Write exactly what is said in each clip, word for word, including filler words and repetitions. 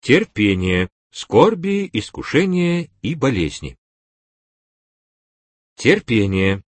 терпение, скорби, искушения и болезни. Терпение.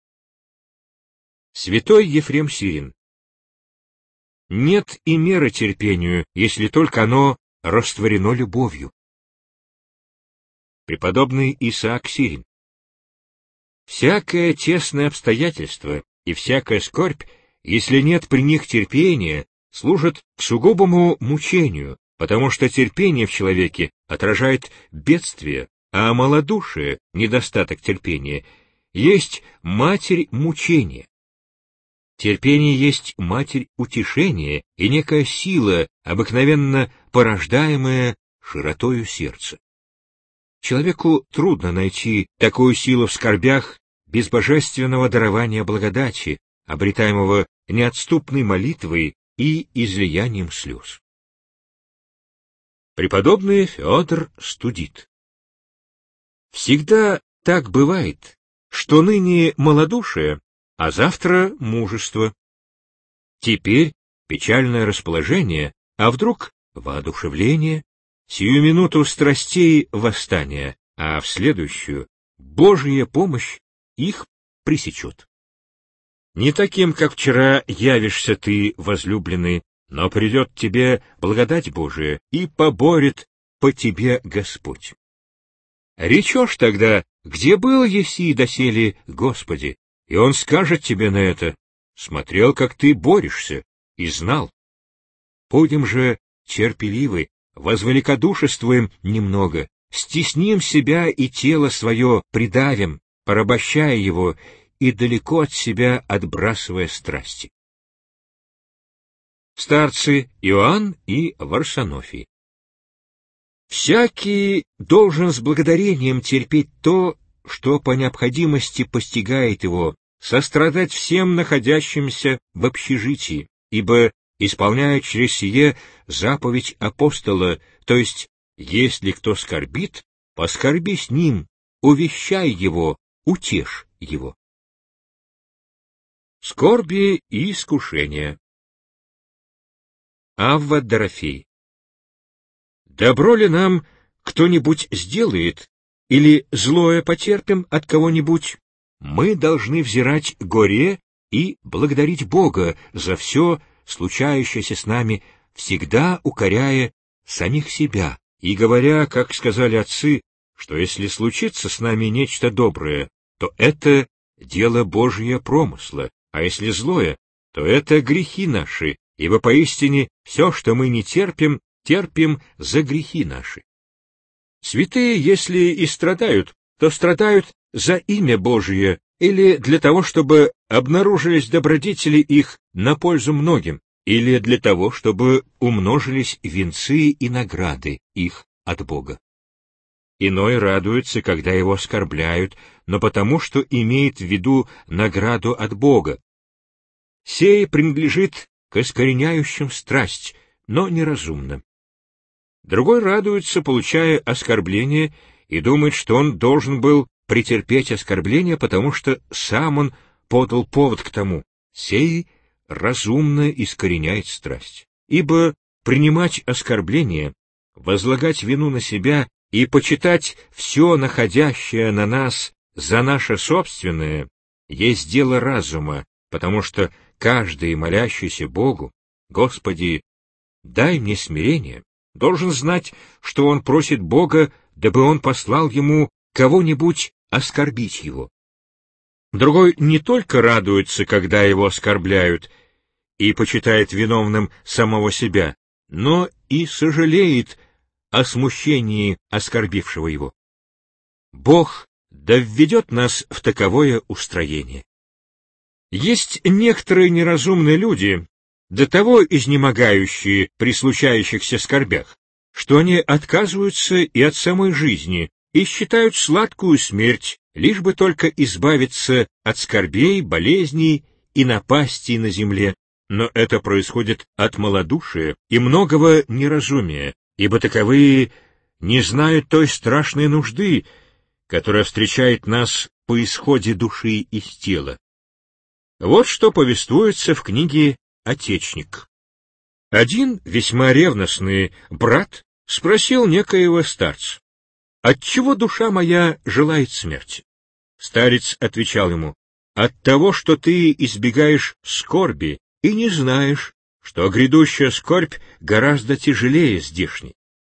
Святой Ефрем Сирин. Нет и меры терпению, если только оно растворено любовью. Преподобный Исаак Сирин. Всякое тесное обстоятельство и всякая скорбь, если нет при них терпения, служат к сугубому мучению, потому что терпение в человеке отражает бедствие, а малодушие, недостаток терпения, есть матерь мучения. Терпение есть матерь утешения и некая сила, обыкновенно порождаемая широтою сердца. Человеку трудно найти такую силу в скорбях без божественного дарования благодати, обретаемого неотступной молитвой и излиянием слез. Преподобный Феодор Студит. Всегда так бывает, что ныне малодушие, а завтра мужество. Теперь печальное расположение, а вдруг воодушевление, сию минуту страстей восстания, а в следующую Божья помощь их пресечет. Не таким, как вчера, явишься ты, возлюбленный, но придет тебе благодать Божия, и поборет по тебе Господь. Речешь тогда, где был еси доселе, Господи, и Он скажет тебе на это: смотрел, как ты борешься, и знал. Будем же терпеливы, возвеликодушествуем немного, стесним себя и тело свое придавим, порабощая его и далеко от себя отбрасывая страсти. Старцы Иоанн и Варсонофий. Всякий должен с благодарением терпеть то, что по необходимости постигает его, сострадать всем находящимся в общежитии, ибо, исполняя через сие заповедь апостола, то есть, если кто скорбит, поскорби с ним, увещай его, утешь его. Скорби и искушения. Авва Дорофей. Добро ли нам кто-нибудь сделает, или злое потерпим от кого-нибудь, мы должны взирать горе и благодарить Бога за все, случающееся с нами, всегда укоряя самих себя и говоря, как сказали отцы, что если случится с нами нечто доброе, то это дело Божье промысла, а если злое, то это грехи наши, ибо поистине все, что мы не терпим, терпим за грехи наши. Святые, если и страдают, то страдают за имя Божие или для того, чтобы обнаружились добродетели их на пользу многим, или для того, чтобы умножились венцы и награды их от Бога. Иной радуется, когда его оскорбляют, но потому, что имеет в виду награду от Бога. Сей принадлежит к искореняющим страсть, но неразумно. Другой радуется, получая оскорбление, и думает, что он должен был претерпеть оскорбление, потому что сам он подал повод к тому. Сей разумно искореняет страсть. Ибо принимать оскорбление, возлагать вину на себя и почитать все находящее на нас за наше собственное, есть дело разума, потому что каждый, молящийся Богу: «Господи, дай мне смирение», должен знать, что он просит Бога, дабы он послал ему кого-нибудь оскорбить его. Другой не только радуется, когда его оскорбляют, и почитает виновным самого себя, но и сожалеет о смущении оскорбившего его. Бог да введет нас в таковое устроение. Есть некоторые неразумные люди, до того изнемогающие при случающихся скорбях, что они отказываются и от самой жизни, и считают сладкую смерть, лишь бы только избавиться от скорбей, болезней и напастей на земле. Но это происходит от малодушия и многого неразумия, ибо таковые не знают той страшной нужды, которая встречает нас по исходе души из тела. Вот что повествуется в книге «Отечник». Один весьма ревностный брат спросил некоего старца: «Отчего душа моя желает смерти?» Старец отвечал ему: «От того, что ты избегаешь скорби и не знаешь, что грядущая скорбь гораздо тяжелее здешней».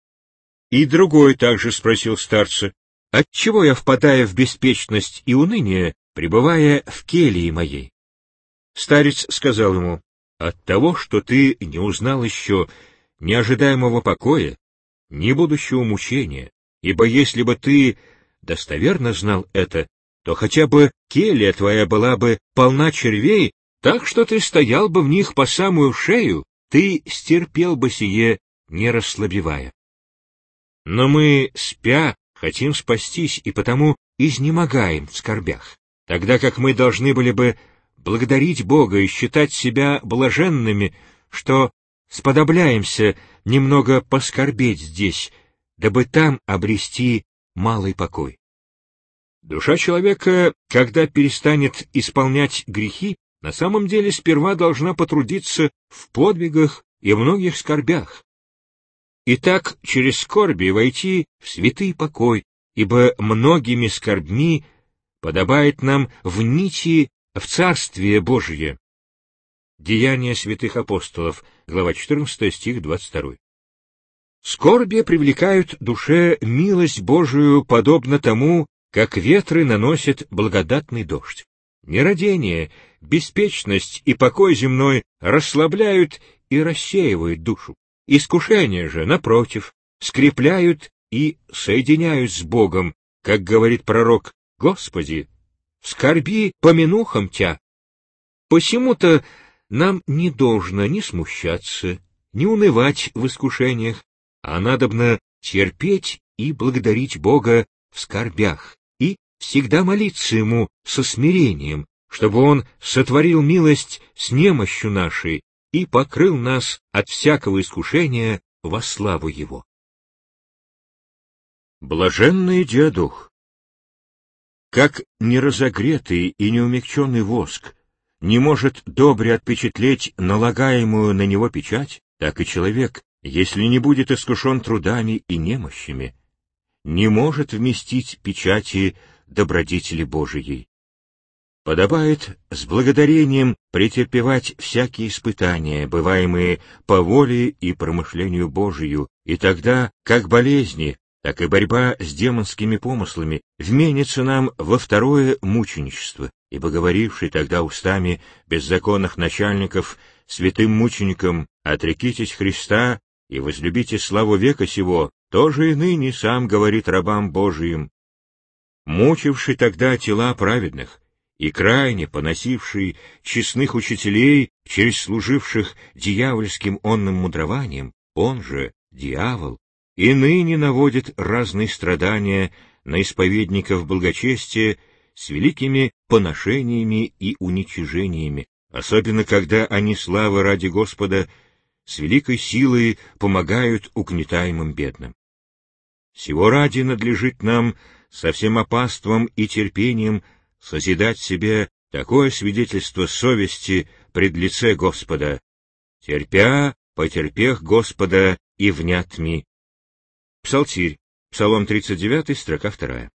И другой также спросил старца: «Отчего я впадаю в беспечность и уныние, пребывая в келье моей?» Старец сказал ему: «От того, что ты не узнал еще ни ожидаемого покоя, ни будущего мучения, ибо если бы ты достоверно знал это, то хотя бы келья твоя была бы полна червей, так что ты стоял бы в них по самую шею, ты стерпел бы сие, не расслабевая. Но мы, спя, хотим спастись, и потому изнемогаем в скорбях, тогда как мы должны были бы благодарить Бога и считать себя блаженными, что сподобляемся немного поскорбеть здесь, дабы там обрести малый покой. Душа человека, когда перестанет исполнять грехи, на самом деле сперва должна потрудиться в подвигах и многих скорбях. И так через скорби войти в святый покой, ибо многими скорбьми подобает нам в нити в Царствие Божие. Деяния святых апостолов, глава четырнадцатая, стих двадцать два. Скорби привлекают душе милость Божию, подобно тому, как ветры наносят благодатный дождь. Нерадение, беспечность и покой земной расслабляют и рассеивают душу. Искушения же, напротив, скрепляют и соединяют с Богом, как говорит пророк: «Господи, скорби помянухам Тя». Посему-то нам не должно ни смущаться, ни унывать в искушениях, а надобно терпеть и благодарить Бога в скорбях и всегда молиться Ему со смирением, чтобы Он сотворил милость с немощью нашей и покрыл нас от всякого искушения во славу Его. Блаженный диадох. Как неразогретый и неумягченный воск не может добре отпечатлеть налагаемую на него печать, так и человек, если не будет искушен трудами и немощами, не может вместить печати добродетели Божией. Подобает с благодарением претерпевать всякие испытания, бываемые по воле и промышлению Божию, и тогда, как болезни, так и борьба с демонскими помыслами вменится нам во второе мученичество, ибо говоривший тогда устами беззаконных начальников святым мученикам: «Отрекитесь Христа и возлюбите славу века сего», тоже и ныне сам говорит рабам Божиим. Мучивший тогда тела праведных и крайне поносивший честных учителей через служивших дьявольским онным мудрованием, он же, дьявол, и ныне наводит разные страдания на исповедников благочестия с великими поношениями и уничижениями, особенно когда они славы ради Господа с великой силой помогают угнетаемым бедным. Сего ради надлежит нам со всем опаством и терпением созидать себе такое свидетельство совести пред лице Господа: «Терпя, потерпех Господа и внятми». Псалтирь, Псалом тридцать девять, строка вторая.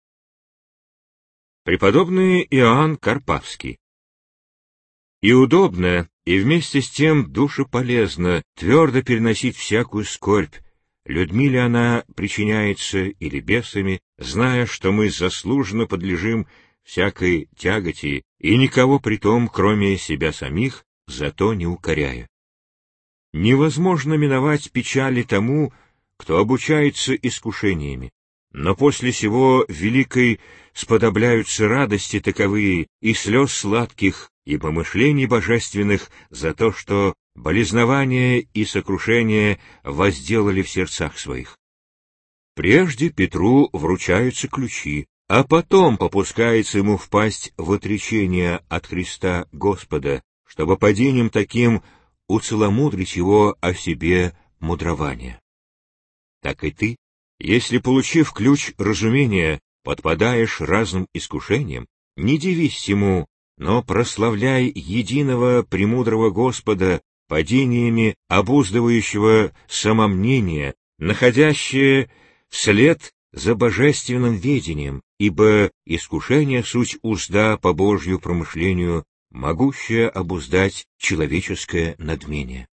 Преподобный Иоанн Карпавский. И удобно, и вместе с тем душеполезно твердо переносить всякую скорбь, людьми ли она причиняется или бесами, зная, что мы заслуженно подлежим всякой тяготи и никого притом, кроме себя самих, зато не укоряя. Невозможно миновать печали тому, кто обучается искушениями, но после сего великой сподобляются радости таковые и слез сладких, и помышлений божественных за то, что болезнование и сокрушение возделали в сердцах своих. Прежде Петру вручаются ключи, а потом попускается ему впасть в отречение от Христа Господа, чтобы падением таким уцеломудрить его о себе мудрование. Так и ты, если, получив ключ разумения, подпадаешь разным искушениям, не дивись ему, но прославляй единого премудрого Господа падениями обуздывающего самомнения, находящее вслед за божественным ведением, ибо искушение — суть узда по Божью промышлению, могущая обуздать человеческое надмение.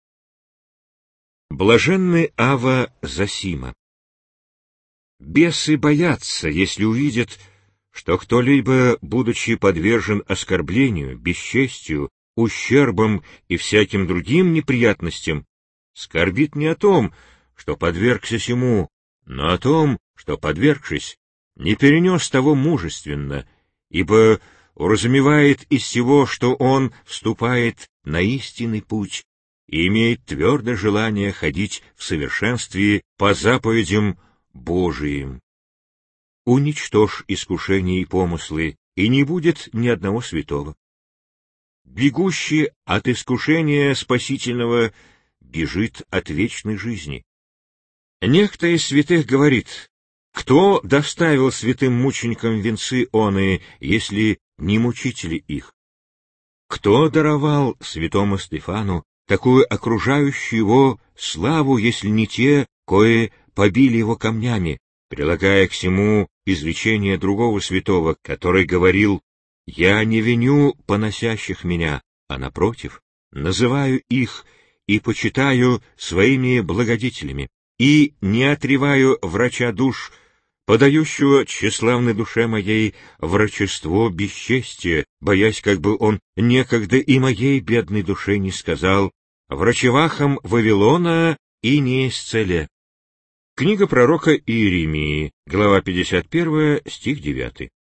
Блаженный Ава Зосима. Бесы боятся, если увидят, что кто-либо, будучи подвержен оскорблению, бесчестию, ущербам и всяким другим неприятностям, скорбит не о том, что подвергся сему, но о том, что, подвергшись, не перенес того мужественно, ибо уразумевает из всего, что он вступает на истинный путь и имеет твердое желание ходить в совершенстве по заповедям Божиим. Уничтожь искушения и помыслы, и не будет ни одного святого. Бегущий от искушения спасительного бежит от вечной жизни. Некто из святых говорит: кто доставил святым мученикам венцы оные, если не мучители их? Кто даровал святому Стефану такую окружающую его славу, если не те, кои побили его камнями, прилагая к сему изречение другого святого, который говорил: «Я не виню поносящих меня, а, напротив, называю их и почитаю своими благодетелями, и не отреваю врача душ, подающего тщеславной душе моей врачество бесчестия, боясь, как бы он некогда и моей бедной душе не сказал: врачевахам Вавилона и не исцеля». Книга пророка Иеремии, глава пятьдесят первая, стих девятый.